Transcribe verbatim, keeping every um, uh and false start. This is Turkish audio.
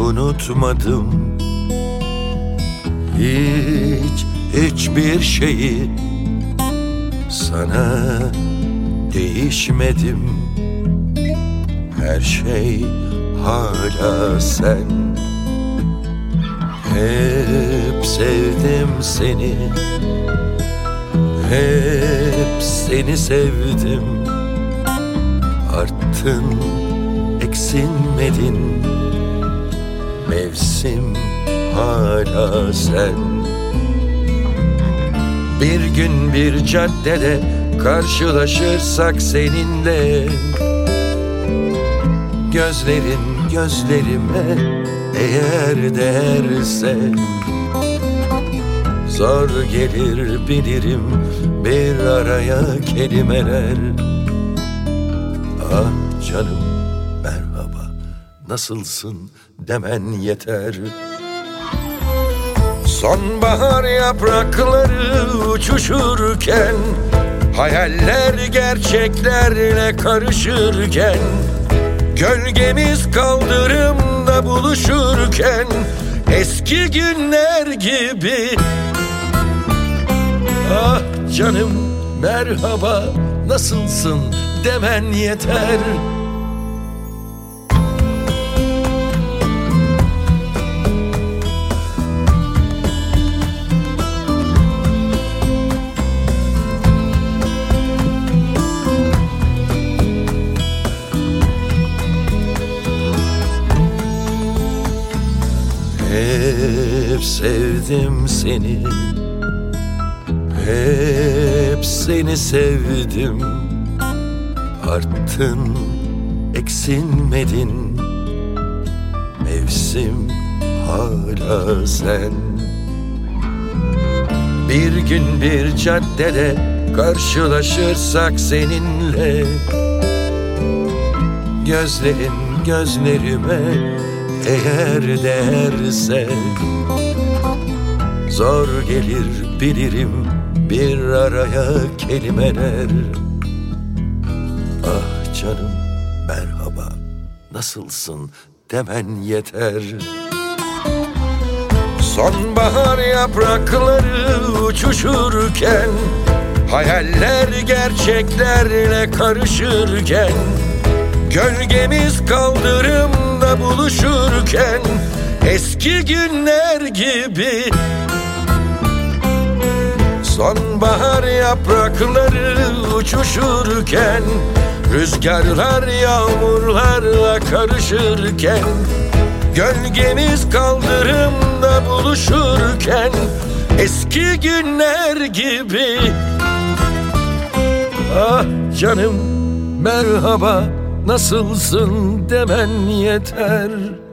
unutmadım. Hiç, hiçbir şeyi sana değişmedim. Her şey hala sen. Hep sevdim seni, hep seni sevdim. Arttın, eksilmedin. Mevsim hala sen. Bir gün bir caddede karşılaşırsak seninle, gözlerin gözlerime eğer değerse, zor gelir bilirim bir araya kelimeler. Ah canım merhaba, nasılsın demen yeter. Sonbahar yaprakları uçuşurken, hayaller gerçeklerle karışırken, gölgemiz kaldırımda buluşurken, eski günler gibi. Ah canım merhaba, nasılsın demen yeter. Hep sevdim seni, hep seni sevdim. Arttın, eksilmedin. Mevsim hala sen. Bir gün bir caddede karşılaşırsak seninle, gözlerin gözlerime eğer değerse, zor gelir bilirim bir araya kelimeler. Ah canım merhaba, nasılsın demen yeter. Sonbahar yaprakları uçuşurken, hayaller gerçeklerle karışırken, gölgemiz kaldırımda buluşurken, eski günler gibi. Sonbahar yaprakları uçuşurken, rüzgarlar yağmurlarla karışırken, gölgemiz kaldırımda buluşurken, eski günler gibi. Ah canım merhaba, nasılsın demen yeter.